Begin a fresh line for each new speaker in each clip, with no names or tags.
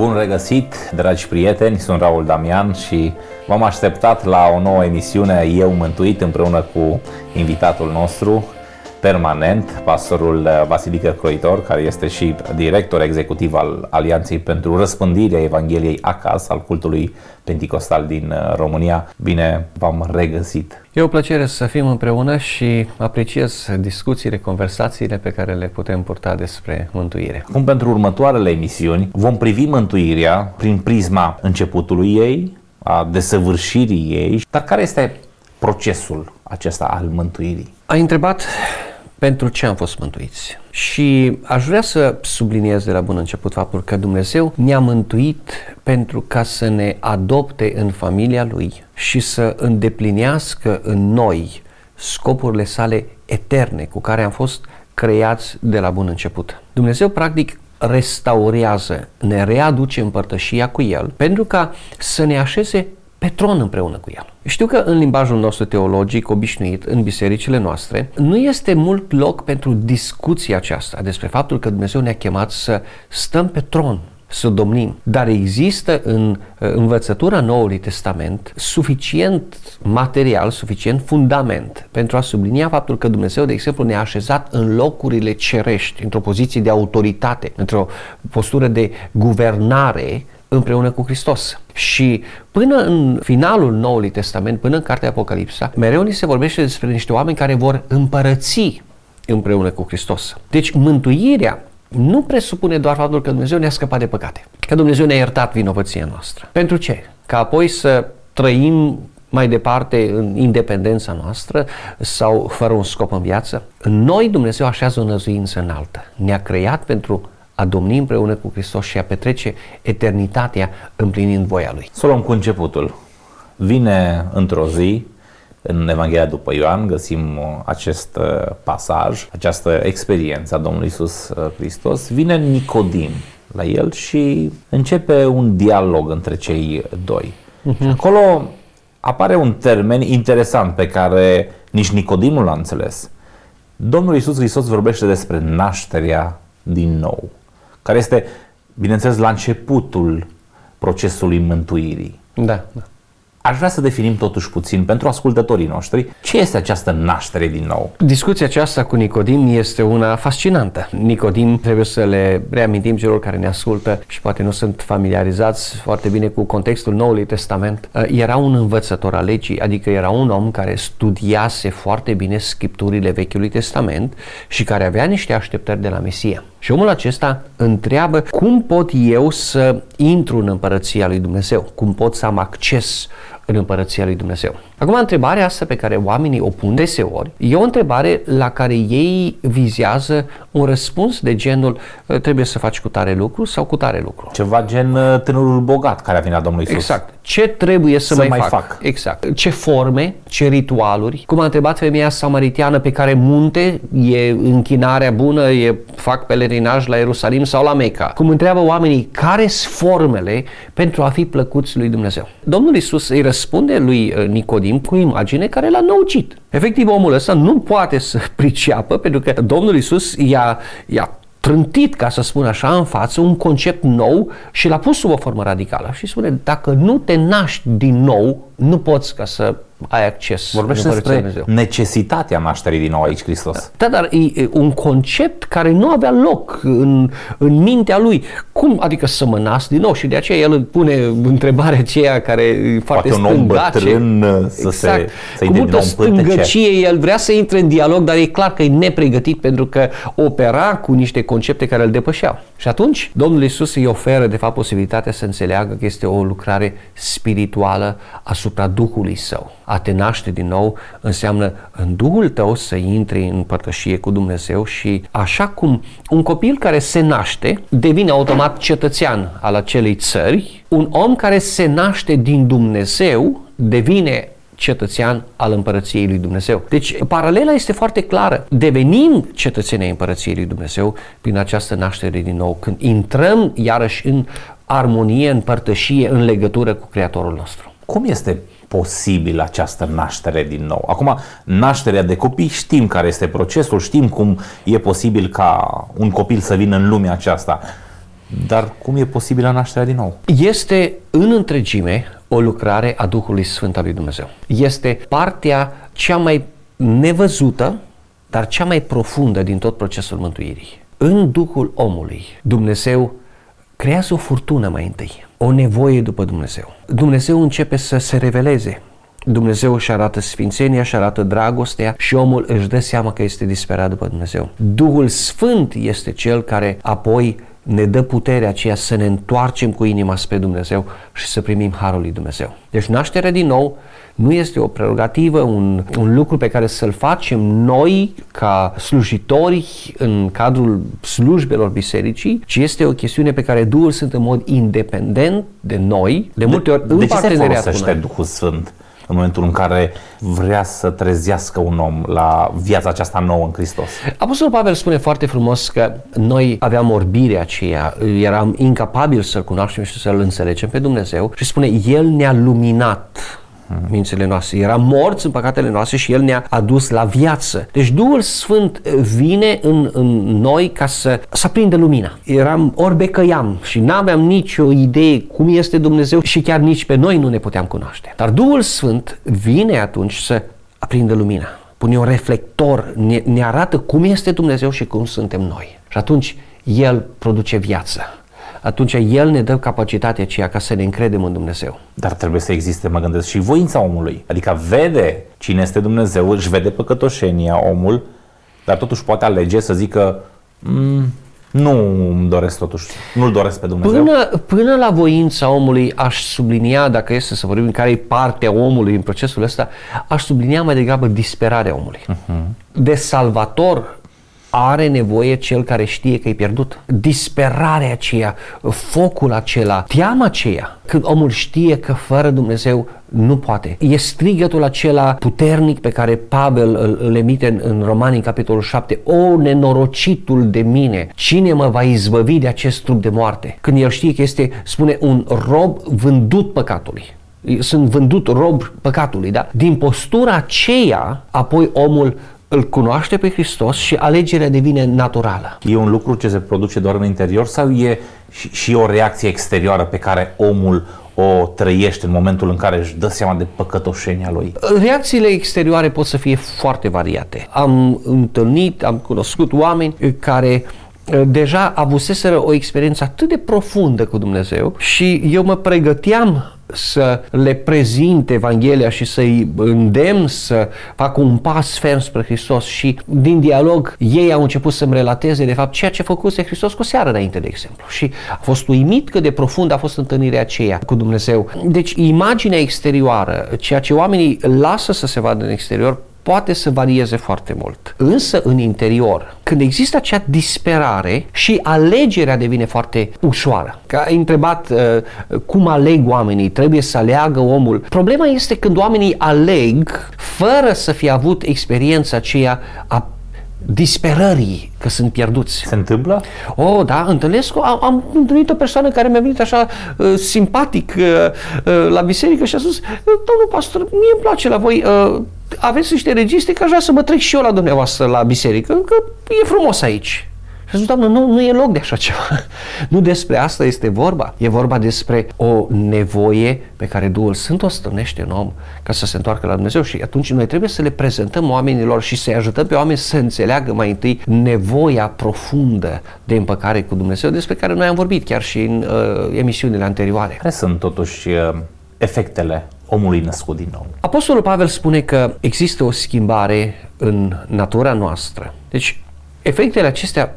Bun regăsit, dragi prieteni, sunt Raul Damian și v-am așteptat la o nouă emisiune Eu Mântuit împreună cu invitatul nostru permanent, pastorul Vasilică Croitor, care este și director executiv al Alianței pentru Răspândirea Evangheliei ACAS, al cultului Penticostal din România. Bine v-am regăsit!
E o plăcere să fim împreună și apreciez discuțiile, conversațiile pe care le putem purta despre mântuire.
Acum, pentru următoarele emisiuni, vom privi mântuirea prin prisma începutului ei, a desăvârșirii ei. Dar care este procesul acesta al mântuirii?
Ai întrebat pentru ce am fost mântuiți. Și aș vrea să subliniez de la bun început faptul că Dumnezeu ne-a mântuit pentru ca să ne adopte în familia Lui și să îndeplinească în noi scopurile sale eterne cu care am fost creați de la bun început. Dumnezeu practic restaurează, ne readuce în părtășia cu El pentru ca să ne așeze pe tron împreună cu El. Știu că în limbajul nostru teologic obișnuit, în bisericile noastre, nu este mult loc pentru discuția aceasta despre faptul că Dumnezeu ne-a chemat să stăm pe tron, să domnim. Dar există în învățătura Noului Testament suficient material, suficient fundament pentru a sublinia faptul că Dumnezeu, de exemplu, ne-a așezat în locurile cerești, într-o poziție de autoritate, într-o postură de guvernare împreună cu Hristos. Și până în finalul Noului Testament, până în cartea Apocalipsa, mereu ni se vorbește despre niște oameni care vor împărăți împreună cu Hristos. Deci mântuirea nu presupune doar faptul că Dumnezeu ne-a scăpat de păcate, că Dumnezeu ne-a iertat vinovăția noastră. Pentru ce? Ca apoi să trăim mai departe în independența noastră sau fără un scop în viață? În noi Dumnezeu așează o năzuință înaltă. Ne-a creat pentru a domni împreună cu Hristos și a petrece eternitatea împlinind voia Lui.
Să luăm cu începutul. Vine într-o zi, în Evanghelia după Ioan, găsim acest pasaj, această experiență a Domnului Iisus Hristos. Vine Nicodim la el și începe un dialog între cei doi. Și acolo apare un termen interesant pe care nici Nicodim nu l-a înțeles. Domnul Iisus Hristos vorbește despre nașterea din nou, care este, bineînțeles, la începutul procesului mântuirii.
Da.
Aș vrea să definim totuși puțin pentru ascultătorii noștri ce este această naștere din nou.
Discuția aceasta cu Nicodim este una fascinantă. Nicodim, trebuie să le reamintim celor care ne ascultă și poate nu sunt familiarizați foarte bine cu contextul Noului Testament. Era un învățător al legii, adică era un om care studiase foarte bine scripturile Vechiului Testament și care avea niște așteptări de la Mesia. Și omul acesta întreabă: cum pot eu să intru în împărăția lui Dumnezeu? Cum pot să am acces în împărăția lui Dumnezeu? Acum, întrebarea asta pe care oamenii o pun deseori e o întrebare la care ei vizează un răspuns de genul: trebuie să faci cu tare lucru sau cu tare lucru.
Ceva gen tânărul bogat care a venit la Domnul Iisus.
Exact. Ce trebuie să mai fac? Exact. Ce forme, ce ritualuri. Cum a întrebat femeia samariteană pe care munte e închinarea bună, fac pelerinaj la Ierusalim sau la Meca. Cum întreabă oamenii care sunt formele pentru a fi plăcuți lui Dumnezeu. Domnul Iisus îi răspunde lui Nicodim cu imagine care l-a năucit. Efectiv, omul ăsta nu poate să priceapă pentru că Domnul Iisus i-a trântit, ca să spun așa, în față un concept nou și l-a pus sub o formă radicală. Și spune: dacă nu te naști din nou, nu poți ca să ai acces.
Vorbește despre necesitatea nașterii din nou aici Hristos.
Da, dar e un concept care nu avea loc în mintea lui. Cum adică să mă nasc din nou? Și de aceea el pune întrebarea aceea care e foarte stângace.
Poate un om bătrân să-i
cu multă stângăcie, el vrea să intre în dialog, dar e clar că e nepregătit pentru că opera cu niște concepte care îl depășeau. Și atunci Domnul Iisus îi oferă de fapt posibilitatea să înțeleagă că este o lucrare spirituală asupra Duhului Său. A te naște din nou înseamnă în Duhul tău să intri în părtășie cu Dumnezeu și așa cum un copil care se naște devine automat cetățean al acelei țări, un om care se naște din Dumnezeu devine cetățean al împărăției lui Dumnezeu. Deci paralela este foarte clară. Devenim cetățenii împărăției lui Dumnezeu prin această naștere din nou, când intrăm iarăși în armonie, în părtășie, în legătură cu Creatorul nostru.
Cum este posibil această naștere din nou? Acum, nașterea de copii, știm care este procesul, știm cum e posibil ca un copil să vină în lumea aceasta. Dar cum e posibilă nașterea din nou?
Este în întregime o lucrare a Duhului Sfânt al lui Dumnezeu. Este partea cea mai nevăzută, dar cea mai profundă din tot procesul mântuirii. În Duhul omului, Dumnezeu creează o furtună mai întâi, o nevoie după Dumnezeu. Dumnezeu începe să se reveleze. Dumnezeu își arată sfințenia, își arată dragostea și omul își dă seama că este disperat după Dumnezeu. Duhul Sfânt este cel care apoi ne dă puterea aceea să ne întoarcem cu inima spre Dumnezeu și să primim harul lui Dumnezeu. Deci nașterea din nou nu este o prerogativă, un lucru pe care să-l facem noi ca slujitori în cadrul slujbelor bisericii, ci este o chestiune pe care Duhul Sfânt în mod independent de noi, de multe ori în parteneriat cu noi.
De ce se folosește Duhul Sfânt în momentul în care vrea să trezească un om la viața aceasta nouă în Hristos?
Apostolul Pavel spune foarte frumos că noi aveam orbirea aceea, eram incapabili să-L cunoaștem și să-L înțelegem pe Dumnezeu și spune, El ne-a luminat mințile noastre. Eram morți în păcatele noastre și El ne-a adus la viață. Deci Duhul Sfânt vine în noi ca să aprindă lumina. Eram orbecăiam și n-aveam nicio idee cum este Dumnezeu și chiar nici pe noi nu ne puteam cunoaște. Dar Duhul Sfânt vine atunci să aprindă lumina. Pune un reflector, ne arată cum este Dumnezeu și cum suntem noi. Și atunci El produce viață. Atunci El ne dă capacitatea aceea ca să ne încredem în Dumnezeu.
Dar trebuie să existe, mă gândesc, și voința omului. Adică vede cine este Dumnezeu, își vede păcătoșenia omul, dar totuși poate alege să zică nu-mi doresc totuși, nu-L doresc pe Dumnezeu.
Până la voința omului aș sublinia, dacă este să vorbim care e partea omului în procesul ăsta, aș sublinia mai degrabă disperarea omului. De salvator are nevoie cel care știe că e pierdut. Disperarea aceea, focul acela, teama aceea, când omul știe că fără Dumnezeu nu poate. E strigătul acela puternic pe care Pavel îl emite în Romani, în capitolul 7. O, nenorocitul de mine! Cine mă va izbăvi de acest trup de moarte? Când el știe că este, spune, un rob vândut păcatului. Sunt vândut rob păcatului, da? Din postura aceea, apoi omul îl cunoaște pe Hristos și alegerea devine naturală.
E un lucru ce se produce doar în interior sau e și o reacție exterioară pe care omul o trăiește în momentul în care își dă seama de păcătoșenia lui?
Reacțiile exterioare pot să fie foarte variate. Am cunoscut oameni care deja avuseseră o experiență atât de profundă cu Dumnezeu și eu mă pregăteam să le prezint Evanghelia și să-i îndemn să facă un pas ferm spre Hristos și din dialog ei au început să-mi relateze de fapt ceea ce făcuse Hristos cu o seară înainte, de exemplu. Și a fost uimit cât de profund a fost întâlnirea aceea cu Dumnezeu. Deci imaginea exterioară, ceea ce oamenii lasă să se vadă în exterior, poate să varieze foarte mult. Însă în interior, când există acea disperare și alegerea devine foarte ușoară. Că ai întrebat cum aleg oamenii, trebuie să aleagă omul. Problema este când oamenii aleg fără să fie avut experiența aceea a disperării că sunt pierduți.
Se întâmplă?
Oh, da, întâlnesc. Am întâlnit o persoană care mi-a venit așa simpatic la biserică și a spus: domnul pastor, mie îmi place la voi, aveți niște registre că aș vrea să mă trec și eu la dumneavoastră la biserică, că e frumos aici. Și zic, doamnă, nu e loc de așa ceva. Nu despre asta este vorba. E vorba despre o nevoie pe care Duhul Sfânt o stârnește în om ca să se întoarcă la Dumnezeu și atunci noi trebuie să le prezentăm oamenilor și să-i ajutăm pe oameni să înțeleagă mai întâi nevoia profundă de împăcare cu Dumnezeu, despre care noi am vorbit chiar și în emisiunile anterioare.
Care sunt totuși efectele omului născut din nou?
Apostolul Pavel spune că există o schimbare în natura noastră. Deci, efectele acestea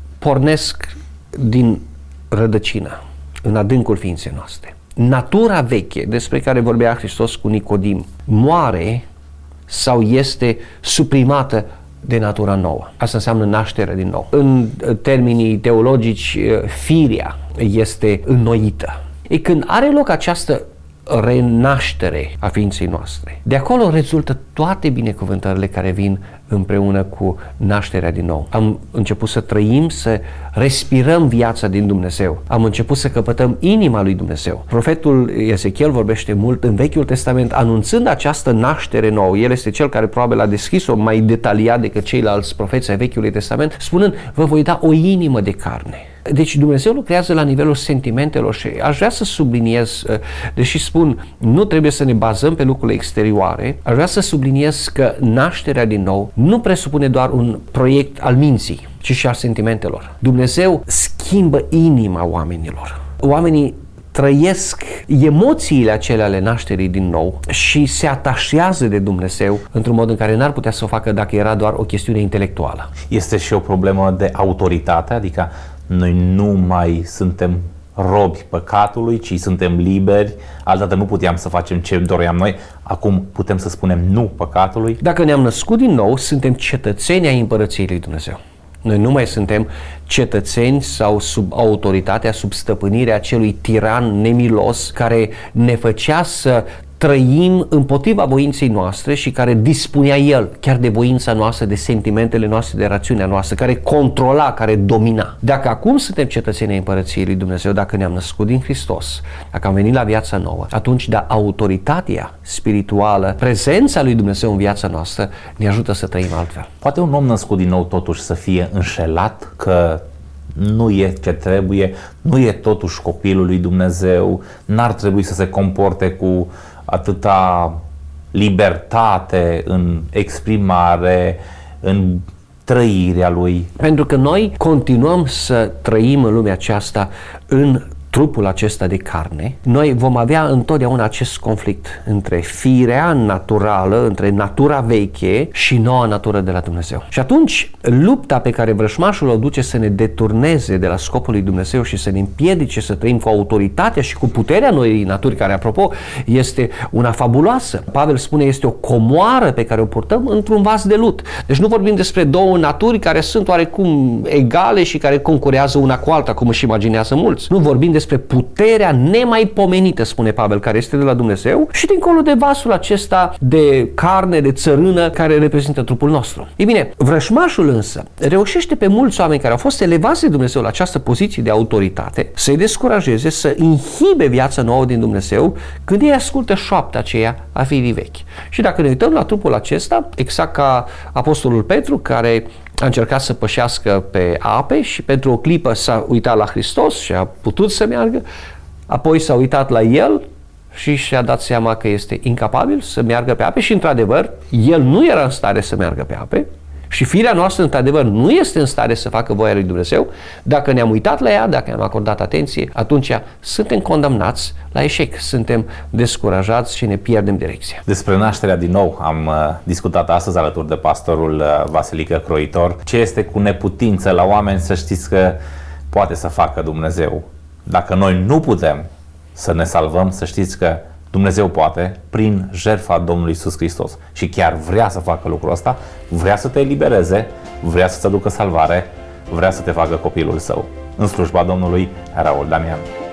pornesc din rădăcină, în adâncul ființei noastre. Natura veche, despre care vorbea Hristos cu Nicodim, moare sau este suprimată de natura nouă. Asta înseamnă naștere din nou. În termenii teologici, firea este înnoită. E când are loc această renaștere a ființei noastre, de acolo rezultă toate binecuvântările care vin împreună cu nașterea din nou. Am început să trăim, să respirăm viața din Dumnezeu. Am început să căpătăm inima lui Dumnezeu. Profetul Ezechiel vorbește mult în Vechiul Testament anunțând această naștere nouă. El este cel care probabil a descris-o mai detaliat decât ceilalți profeți ai Vechiului Testament, spunând: vă voi da o inimă de carne. Deci Dumnezeu lucrează la nivelul sentimentelor și aș vrea să subliniez, deși spun, nu trebuie să ne bazăm pe lucrurile exterioare, aș vrea să subliniez că nașterea din nou nu presupune doar un proiect al minții, ci și al sentimentelor. Dumnezeu schimbă inima oamenilor. Oamenii trăiesc emoțiile acelea ale nașterii din nou și se atașează de Dumnezeu într-un mod în care n-ar putea să o facă dacă era doar o chestiune intelectuală.
Este și o problemă de autoritate, adică noi nu mai suntem robi păcatului, ci suntem liberi. Altădată nu puteam să facem ce doream noi, acum putem să spunem nu păcatului.
Dacă ne-am născut din nou, suntem cetățeni ai Împărăției lui Dumnezeu. Noi nu mai suntem cetățeni sau sub autoritatea, sub stăpânirea acelui tiran nemilos care ne făcea să trăim împotriva voinței noastre și care dispunea el chiar de voința noastră, de sentimentele noastre, de rațiunea noastră, care controla, care domina. Dacă acum suntem cetățeni ai Împărăției lui Dumnezeu, dacă ne-am născut din Hristos, dacă am venit la viața nouă, atunci autoritatea spirituală, prezența lui Dumnezeu în viața noastră ne ajută să trăim altfel.
Poate un om născut din nou totuși să fie înșelat că nu e ce trebuie, nu e totuși copilul lui Dumnezeu, n-ar trebui să se comporte cu atâta libertate în exprimare, în trăirea lui.
Pentru că noi continuăm să trăim în lumea aceasta în trupul acesta de carne, noi vom avea întotdeauna acest conflict între firea naturală, între natura veche și noua natură de la Dumnezeu. Și atunci, lupta pe care vrăjmașul o duce să ne deturneze de la scopul lui Dumnezeu și să ne împiedice să trăim cu autoritatea și cu puterea noii naturi, care, apropo, este una fabuloasă. Pavel spune, este o comoară pe care o purtăm într-un vas de lut. Deci nu vorbim despre două naturi care sunt oarecum egale și care concurează una cu alta, cum își imaginează mulți. Nu vorbim despre puterea nemaipomenită, spune Pavel, care este de la Dumnezeu, și dincolo de vasul acesta de carne, de țărână, care reprezintă trupul nostru. Ei bine, vrăjmașul însă reușește pe mulți oameni care au fost elevați de Dumnezeu la această poziție de autoritate să-i descurajeze, să inhibe viața nouă din Dumnezeu când ei ascultă șoapta aceea a firii vechi. Și dacă ne uităm la trupul acesta, exact ca apostolul Petru, care a încercat să pășească pe ape și pentru o clipă s-a uitat la Hristos și a putut să meargă, apoi s-a uitat la el și și-a dat seama că este incapabil să meargă pe ape și, într-adevăr, el nu era în stare să meargă pe ape și firea noastră, într-adevăr, nu este în stare să facă voia lui Dumnezeu. Dacă ne-am uitat la ea, dacă ne-am acordat atenție, atunci suntem condamnați la eșec, suntem descurajați și ne pierdem direcția.
Despre nașterea din nou am discutat astăzi alături de pastorul Vasilică Croitor. Ce este cu neputință la oameni, să știți că poate să facă Dumnezeu. Dacă noi nu putem să ne salvăm, să știți că Dumnezeu poate, prin jertfa Domnului Iisus Hristos, și chiar vrea să facă lucrul ăsta, vrea să te elibereze, vrea să-ți aducă salvare, vrea să te facă copilul său. În slujba Domnului, Raul Damian.